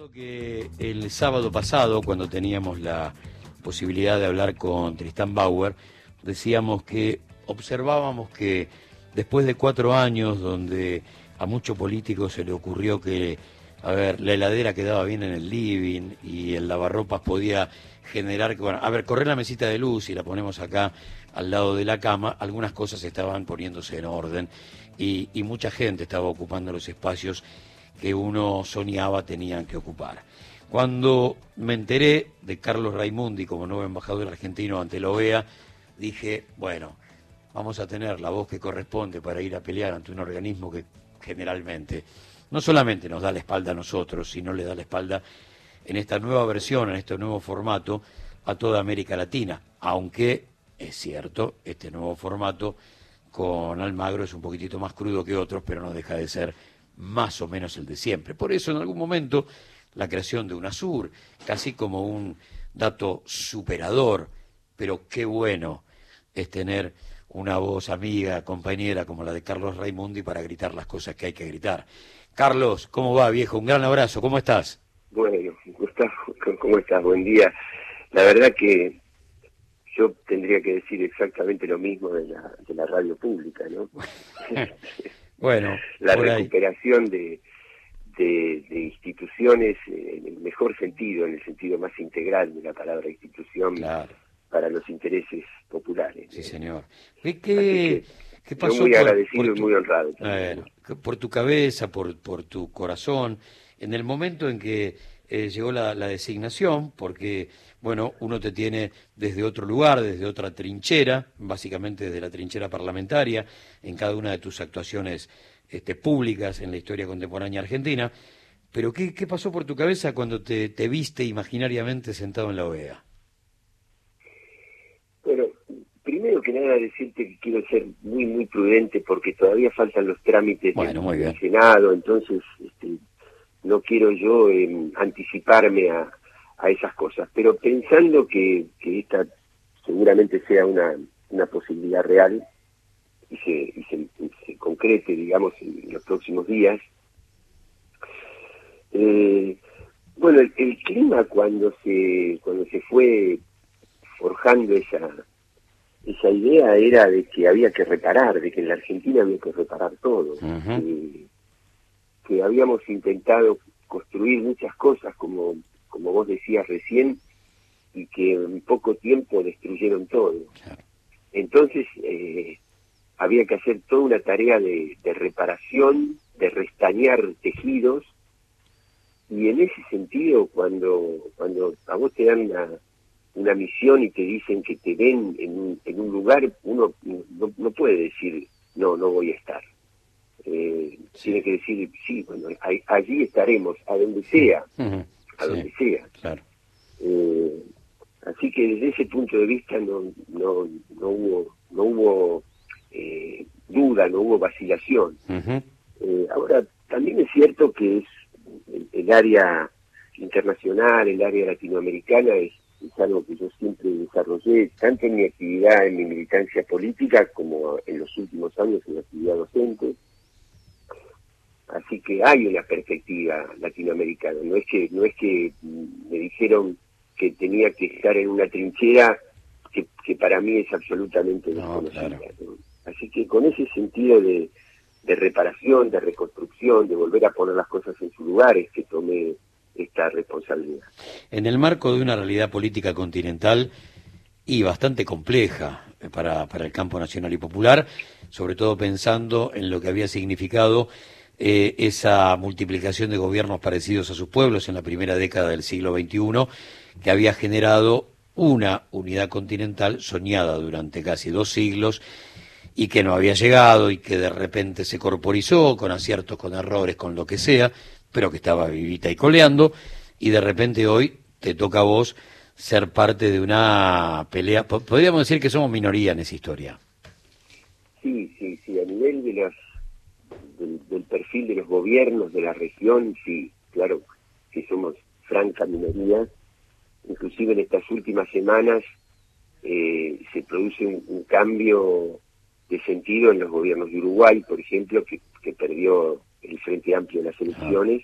Recuerdo que el sábado pasado, cuando teníamos la posibilidad de hablar con Tristán Bauer, decíamos que observábamos que después de 4 años donde a muchos políticos se le ocurrió que, a ver, la heladera quedaba bien en el living y el lavarropas podía generar que, bueno, a ver, correr la mesita de luz y la ponemos acá al lado de la cama, algunas cosas estaban poniéndose en orden y mucha gente estaba ocupando los espacios que uno soñaba tenían que ocupar. Cuando me enteré de Carlos Raimundi como nuevo embajador argentino ante la OEA, dije, bueno, vamos a tener la voz que corresponde para ir a pelear ante un organismo que generalmente no solamente nos da la espalda a nosotros, sino le da la espalda en esta nueva versión, en este nuevo formato, a toda América Latina, aunque es cierto, este nuevo formato con Almagro es un poquitito más crudo que otros, pero no deja de ser más o menos el de siempre. Por eso en algún momento la creación de UNASUR, casi como un dato superador, pero qué bueno es tener una voz amiga, compañera como la de Carlos Raimundi para gritar las cosas que hay que gritar. Carlos, ¿cómo va, viejo? Un gran abrazo, ¿cómo estás? Bueno, Gustavo, ¿cómo estás? Buen día. La verdad que yo tendría que decir exactamente lo mismo de la radio pública, ¿no? Bueno, la por recuperación de instituciones en el mejor sentido, en el sentido más integral de la palabra institución, claro, para los intereses populares. sí, señor. ¿Qué pasó? Yo muy agradecido por y muy honrado también. Bueno, por tu cabeza, por tu corazón, en el momento en que llegó la designación, porque, bueno, uno te tiene desde otro lugar, desde otra trinchera, básicamente desde la trinchera parlamentaria, en cada una de tus actuaciones públicas en la historia contemporánea argentina, pero ¿qué pasó por tu cabeza cuando te viste imaginariamente sentado en la OEA? Bueno, primero que nada decirte que quiero ser muy, muy prudente porque todavía faltan los trámites del Senado, entonces no quiero yo anticiparme a esas cosas, pero pensando que esta seguramente sea una posibilidad real y se concrete, digamos, en los próximos días. Bueno, el clima cuando se fue forjando esa idea era de que había que reparar, de que en la Argentina había que reparar todo, que habíamos intentado construir muchas cosas, como vos decías recién, y que en poco tiempo destruyeron todo. Entonces había que hacer toda una tarea de reparación, de restañar tejidos, y en ese sentido, cuando a vos te dan una misión y te dicen que te ven en un lugar, uno no puede decir, no voy a estar. Tiene que decir, sí, bueno, allí estaremos, a donde sea, donde sea. Claro. Así que desde ese punto de vista no hubo duda, no hubo vacilación. Ahora, también es cierto que es el área internacional, el área latinoamericana es algo que yo siempre desarrollé, tanto en mi actividad, en mi militancia política, como en los últimos años en la actividad docente. Así que hay una perspectiva latinoamericana. No es que me dijeron que tenía que estar en una trinchera que para mí es absolutamente desconocida. Claro. Así que con ese sentido de reparación, de reconstrucción, de volver a poner las cosas en su lugar, es que tomé esta responsabilidad. En el marco de una realidad política continental y bastante compleja para el campo nacional y popular, sobre todo pensando en lo que había significado esa multiplicación de gobiernos parecidos a sus pueblos en la primera década del siglo XXI, que había generado una unidad continental soñada durante casi 2 siglos y que no había llegado y que de repente se corporizó con aciertos, con errores, con lo que sea, pero que estaba vivita y coleando, y de repente hoy te toca a vos ser parte de una pelea. Podríamos decir que somos minoría en esa historia. Sí, a nivel del perfil de los gobiernos de la región, sí, claro que somos franca minoría. Inclusive en estas últimas semanas se produce un cambio de sentido en los gobiernos de Uruguay, por ejemplo, que perdió el Frente Amplio en las elecciones,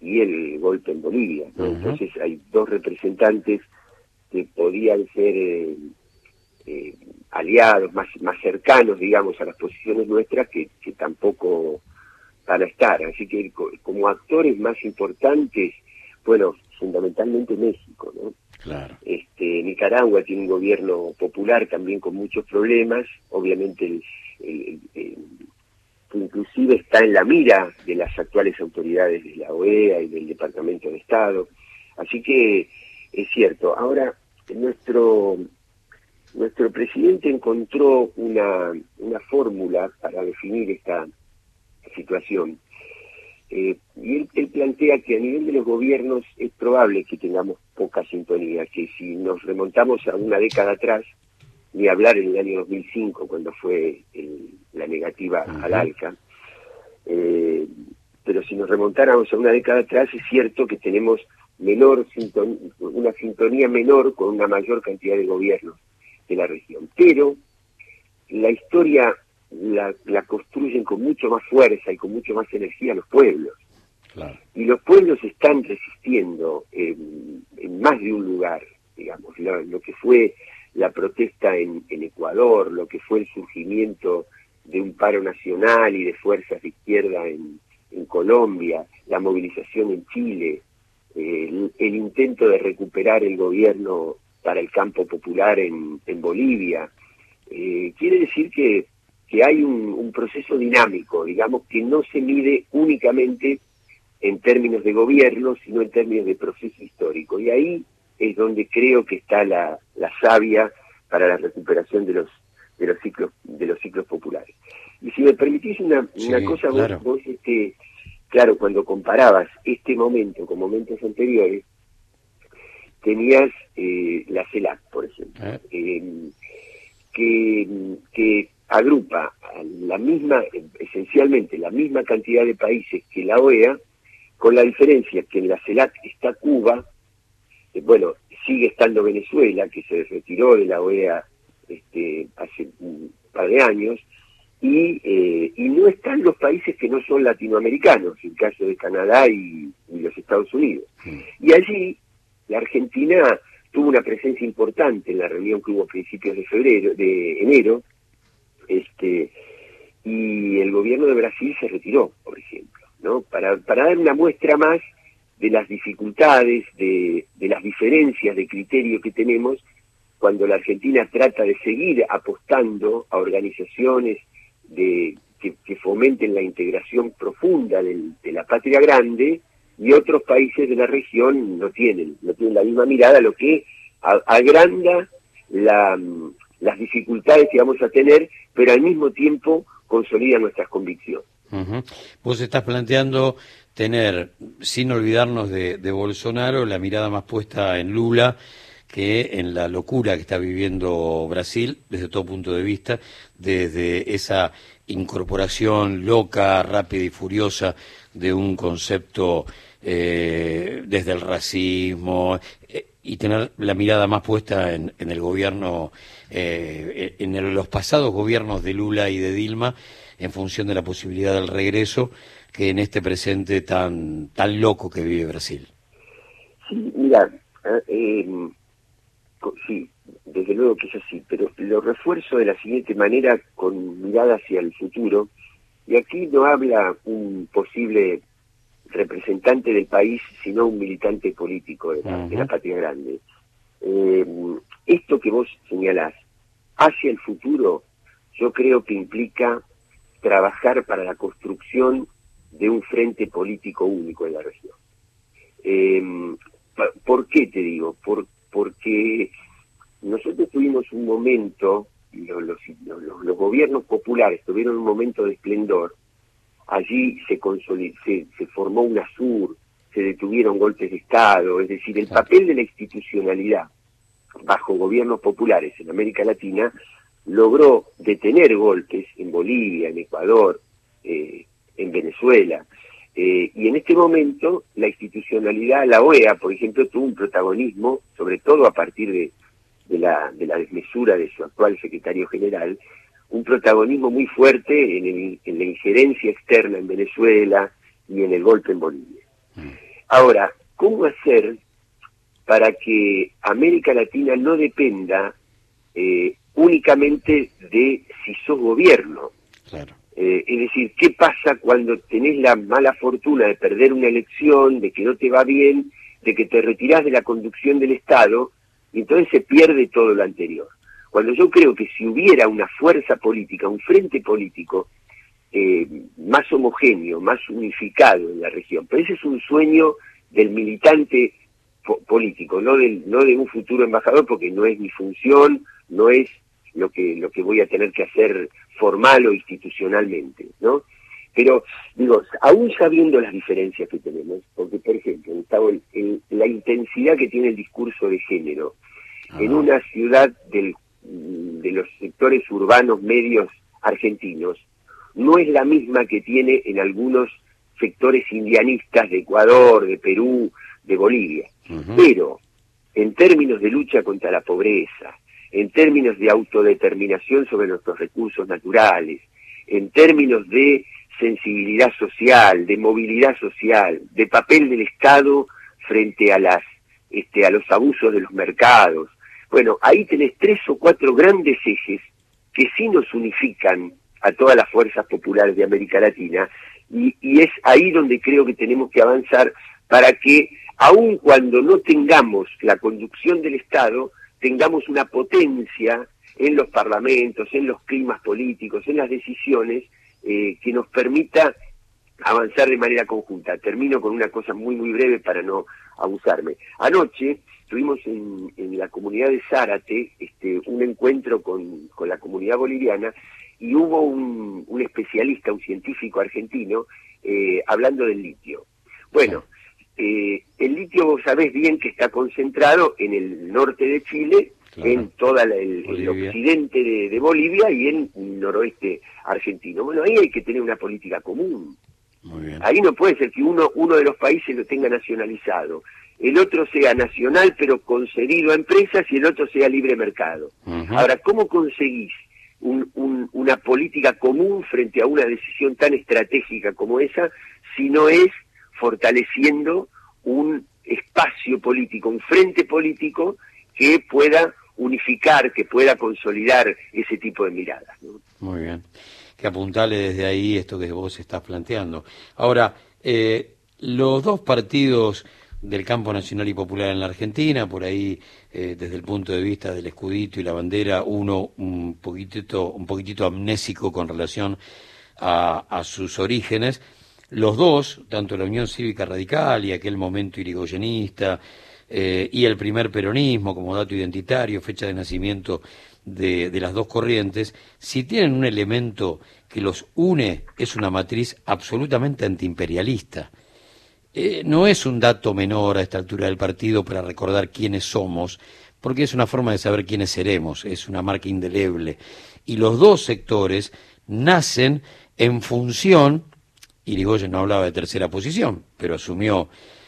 y el golpe en Bolivia, ¿no? Uh-huh. Entonces hay dos representantes que podían ser aliados, más cercanos, digamos, a las posiciones nuestras, que tampoco van a estar. Así que como actores más importantes, bueno, fundamentalmente México, ¿no? Claro. Nicaragua tiene un gobierno popular también con muchos problemas, obviamente que inclusive está en la mira de las actuales autoridades de la OEA y del Departamento de Estado. Así que es cierto. Ahora, nuestro presidente encontró una fórmula para definir esta situación. Y él plantea que a nivel de los gobiernos es probable que tengamos poca sintonía, que si nos remontamos a una década atrás, ni hablar en el año 2005, cuando fue la negativa uh-huh. al ALCA, pero si nos remontáramos a una década atrás, es cierto que tenemos una sintonía menor con una mayor cantidad de gobiernos de la región. Pero la historia la construyen con mucho más fuerza y con mucho más energía los pueblos. Claro. Y los pueblos están resistiendo en más de un lugar, digamos, lo que fue la protesta en Ecuador, lo que fue el surgimiento de un paro nacional y de fuerzas de izquierda en Colombia, la movilización en Chile, el intento de recuperar el gobierno para el campo popular en Bolivia. Quiere decir que hay un proceso dinámico, digamos, que no se mide únicamente en términos de gobierno, sino en términos de proceso histórico. Y ahí es donde creo que está la savia para la recuperación de los ciclos populares. Y si me permitís una cosa, claro. vos claro, cuando comparabas este momento con momentos anteriores, tenías la CELAC, por ejemplo, que agrupa esencialmente la misma cantidad de países que la OEA, con la diferencia que en la CELAC está Cuba, bueno, sigue estando Venezuela, que se retiró de la OEA hace un par de años, y no están los países que no son latinoamericanos, el caso de Canadá y los Estados Unidos. Y allí la Argentina tuvo una presencia importante en la reunión que hubo a principios de enero, y el gobierno de Brasil se retiró, por ejemplo, ¿no? Para dar una muestra más de las dificultades, de las diferencias de criterio que tenemos cuando la Argentina trata de seguir apostando a organizaciones que fomenten la integración profunda de la patria grande, y otros países de la región no tienen la misma mirada, lo que agranda las dificultades que vamos a tener, pero al mismo tiempo consolida nuestras convicciones. Uh-huh. Vos estás planteando tener, sin olvidarnos de Bolsonaro, la mirada más puesta en Lula que en la locura que está viviendo Brasil desde todo punto de vista, desde esa incorporación loca, rápida y furiosa de un concepto desde el racismo, y tener la mirada más puesta en el gobierno, los pasados gobiernos de Lula y de Dilma, en función de la posibilidad del regreso, que en este presente tan loco que vive Brasil. Sí, mira, sí, desde luego que es así, pero lo refuerzo de la siguiente manera, con mirada hacia el futuro, y aquí no habla un posible representante del país, sino un militante político de la patria grande. Esto que vos señalás, hacia el futuro, yo creo que implica trabajar para la construcción de un frente político único en la región. ¿Por qué te digo? Porque nosotros tuvimos un momento, los gobiernos populares tuvieron un momento de esplendor. Allí se formó UNASUR, se detuvieron golpes de Estado, es decir, el papel de la institucionalidad bajo gobiernos populares en América Latina logró detener golpes en Bolivia, en Ecuador, en Venezuela, y en este momento la institucionalidad, la OEA, por ejemplo, tuvo un protagonismo, sobre todo a partir de la desmesura de su actual secretario general, un protagonismo muy fuerte en la injerencia externa en Venezuela y en el golpe en Bolivia. Ahora, ¿cómo hacer para que América Latina no dependa únicamente de si sos gobierno? Claro. Es decir, ¿qué pasa cuando tenés la mala fortuna de perder una elección, de que no te va bien, de que te retirás de la conducción del Estado, y entonces se pierde todo lo anterior? Cuando yo creo que si hubiera una fuerza política, un frente político más homogéneo, más unificado en la región, pero ese es un sueño del militante político, no de un futuro embajador, porque no es mi función, no es lo que voy a tener que hacer formal o institucionalmente, ¿no? Pero, digo, aún sabiendo las diferencias que tenemos, porque, por ejemplo, Gustavo, la intensidad que tiene el discurso de género en una ciudad de los sectores urbanos medios argentinos, no es la misma que tiene en algunos sectores indianistas de Ecuador, de Perú, de Bolivia. Pero, en términos de lucha contra la pobreza, en términos de autodeterminación sobre nuestros recursos naturales, en términos de sensibilidad social, de movilidad social, de papel del Estado frente a los abusos de los mercados. Bueno, ahí tenés 3 o 4 grandes ejes que sí nos unifican a todas las fuerzas populares de América Latina, y es ahí donde creo que tenemos que avanzar para que, aun cuando no tengamos la conducción del Estado, tengamos una potencia en los parlamentos, en los climas políticos, en las decisiones, que nos permita avanzar de manera conjunta. Termino con una cosa muy, muy breve para no abusarme. Anoche tuvimos en la comunidad de Zárate un encuentro con la comunidad boliviana, y hubo un especialista, un científico argentino, hablando del litio. Bueno, el litio, vos sabés bien que está concentrado en el norte de Chile, claro, en toda el occidente de Bolivia y en el noroeste argentino. Bueno, ahí hay que tener una política común. Muy bien. Ahí no puede ser que uno de los países lo tenga nacionalizado, el otro sea nacional pero concedido a empresas, y el otro sea libre mercado. Ahora, ¿cómo conseguís una política común frente a una decisión tan estratégica como esa, si no es fortaleciendo un espacio político, un frente político que pueda unificar, que pueda consolidar ese tipo de miradas, ¿no? Muy bien. Que apuntale desde ahí esto que vos estás planteando. Ahora, los dos partidos del campo nacional y popular en la Argentina, por ahí, desde el punto de vista del escudito y la bandera, uno un poquitito amnésico con relación a sus orígenes. Los dos, tanto la Unión Cívica Radical y aquel momento irigoyenista, y el primer peronismo como dato identitario, fecha de nacimiento de las dos corrientes, si tienen un elemento que los une, es una matriz absolutamente antiimperialista. No es un dato menor a esta altura del partido para recordar quiénes somos, porque es una forma de saber quiénes seremos, es una marca indeleble. Y los dos sectores nacen en función, Irigoyen no hablaba de tercera posición, pero asumió,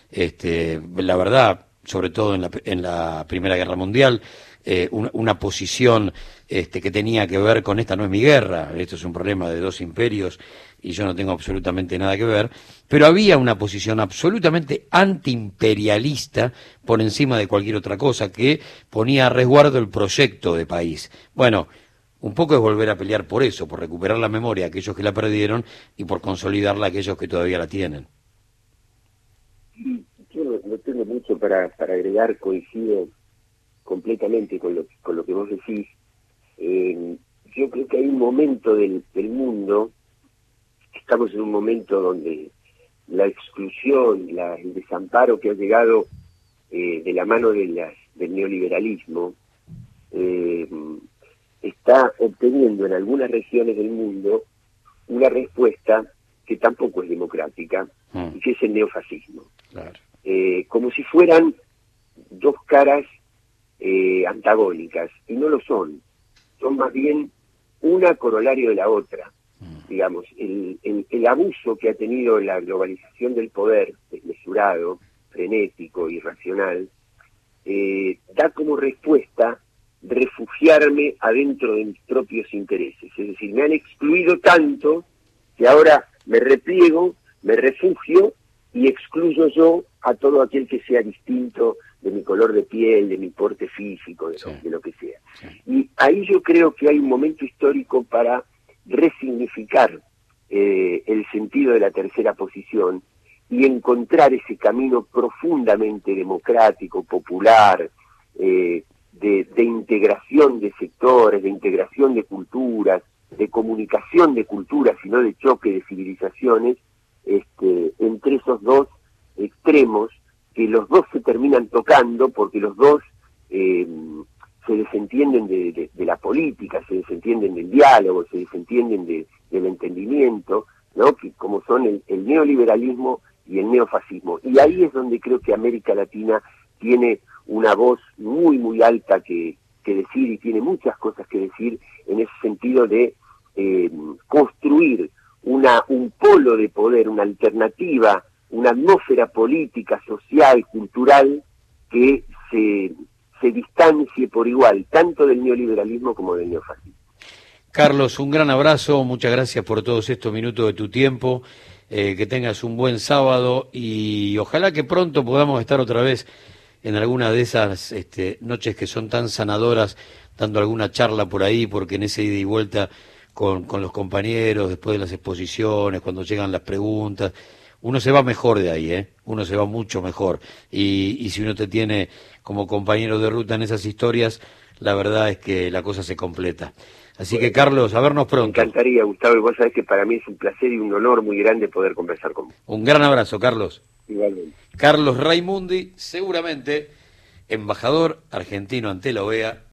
la verdad, sobre todo en la Primera Guerra Mundial, una posición que tenía que ver con esta no es mi guerra, esto es un problema de dos imperios y yo no tengo absolutamente nada que ver, pero había una posición absolutamente antiimperialista por encima de cualquier otra cosa que ponía a resguardo el proyecto de país. Bueno, un poco es volver a pelear por eso, por recuperar la memoria a aquellos que la perdieron y por consolidarla a aquellos que todavía la tienen. Yo no tengo mucho para agregar, coincido completamente con lo que vos decís. Yo creo que hay un momento del mundo, estamos en un momento donde la exclusión, el desamparo que ha llegado de la mano del neoliberalismo, está obteniendo en algunas regiones del mundo una respuesta que tampoco es democrática, y que es el neofascismo. Claro. Como si fueran dos caras antagónicas, y no lo son más bien una corolario de la otra. Digamos, el abuso que ha tenido la globalización del poder, desmesurado, frenético, irracional, da como respuesta refugiarme adentro de mis propios intereses. Es decir, me han excluido tanto que ahora me repliego, me refugio y excluyo yo a todo aquel que sea distinto de mi color de piel, de mi porte físico, de lo que sea. Sí. Y ahí yo creo que hay un momento histórico para resignificar el sentido de la tercera posición y encontrar ese camino profundamente democrático, popular, de integración de sectores, de integración de culturas, de comunicación de culturas y no de choque de civilizaciones, entre esos dos extremos, que los dos se terminan tocando porque los dos se desentienden de la política, se desentienden del diálogo, se desentienden del entendimiento, ¿no? Que como son el neoliberalismo y el neofascismo. Y ahí es donde creo que América Latina tiene una voz muy, muy alta que decir, y tiene muchas cosas que decir en ese sentido de construir un polo de poder, una alternativa, una atmósfera política, social, cultural, que se distancie por igual, tanto del neoliberalismo como del neofascismo. Carlos, un gran abrazo, muchas gracias por todos estos minutos de tu tiempo, que tengas un buen sábado y ojalá que pronto podamos estar otra vez en alguna de esas noches que son tan sanadoras, dando alguna charla por ahí, porque en ese ida y vuelta con los compañeros, después de las exposiciones, cuando llegan las preguntas, uno se va mejor de ahí, uno se va mucho mejor. Y si uno te tiene como compañero de ruta en esas historias, la verdad es que la cosa se completa. Así que, Carlos, a vernos pronto. Me encantaría, Gustavo, y vos sabés que para mí es un placer y un honor muy grande poder conversar con vos. Un gran abrazo, Carlos. Igualmente. Carlos Raimundi, seguramente embajador argentino ante la OEA.